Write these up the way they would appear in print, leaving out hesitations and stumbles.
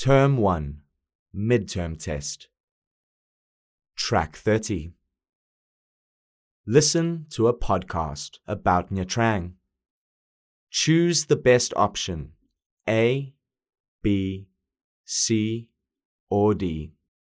Term 1, Midterm Test. Track 30. Listen to a podcast about Nha Trang. Choose the best option, A, B, C, or D.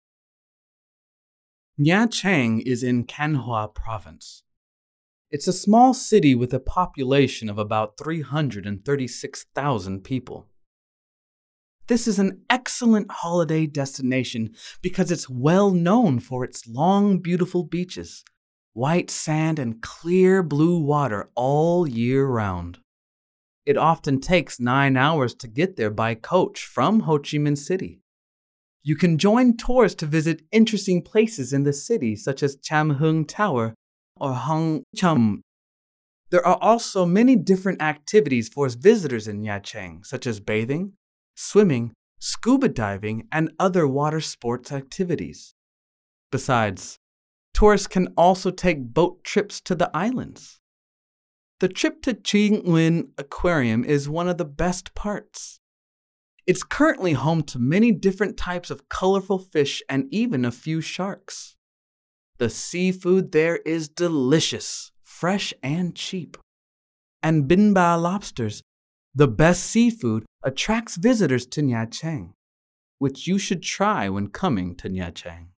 Nha Trang is in Can Hoa Province. It's a small city with a population of about 336,000 people. This is an excellent holiday destination because it's well known for its long, beautiful beaches, white sand, and clear blue water all year round. It often takes 9 hours to get there by coach from Ho Chi Minh City. You can join tours to visit interesting places in the city, such as Cham Hung Tower or Hang Cham. There are also many different activities for visitors in Nha Trang, such as bathing, swimming, scuba diving, and other water sports activities. Besides, tourists can also take boat trips to the islands. The trip to Chinh Nguyen Aquarium is one of the best parts. It's currently home to many different types of colorful fish and even a few sharks. The seafood there is delicious, fresh and cheap. And Bin Ba lobsters, the best seafood, attracts visitors to Nha Trang, which you should try when coming to Nha Trang.